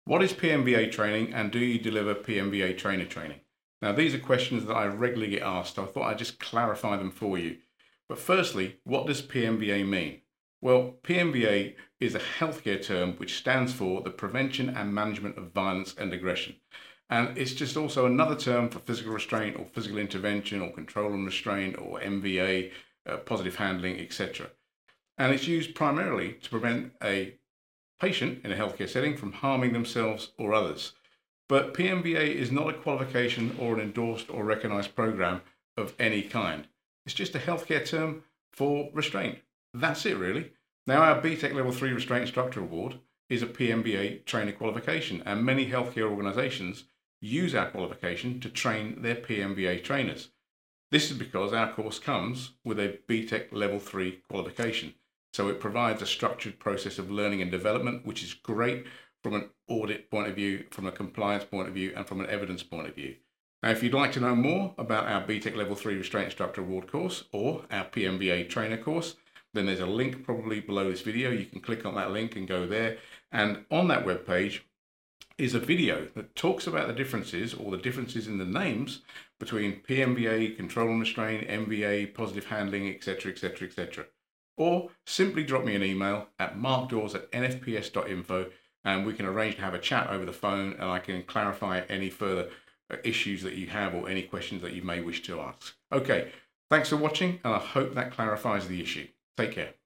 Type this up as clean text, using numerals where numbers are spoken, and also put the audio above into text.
What is PMVA training, and do you deliver PMVA trainer training? Now, these are questions that I regularly get asked, so I thought I'd just clarify them for you. But firstly, what does PMVA mean? Well, PMVA is a healthcare term which stands for the Prevention and Management of Violence and Aggression. And it's just also another term for physical restraint or physical intervention or control and restraint or MVA, positive handling, etc. And it's used primarily to prevent a patient in a healthcare setting from harming themselves or others. But PMVA is not a qualification or an endorsed or recognized program of any kind. It's just a healthcare term for restraint. That's it, really. Now, our BTEC Level 3 Restraint Instructor Award is a PMVA trainer qualification, and many healthcare organizations use our qualification to train their PMVA trainers. This is because our course comes with a BTEC Level 3 qualification. So it provides a structured process of learning and development, which is great from an audit point of view, from a compliance point of view, and from an evidence point of view. Now, if you'd like to know more about our BTEC Level 3 Restraint Instructor Award course or our PMVA trainer course, then there's a link probably below this video. You can click on that link and go there. And on that webpage is a video that talks about the differences or the differences in the names between PMVA, control and restraint, MVA, positive handling, etc., etc., etc. Or simply drop me an email at markdawes@nfps.info and we can arrange to have a chat over the phone, and I can clarify any further issues that you have or any questions that you may wish to ask. Okay, thanks for watching, and I hope that clarifies the issue. Take care.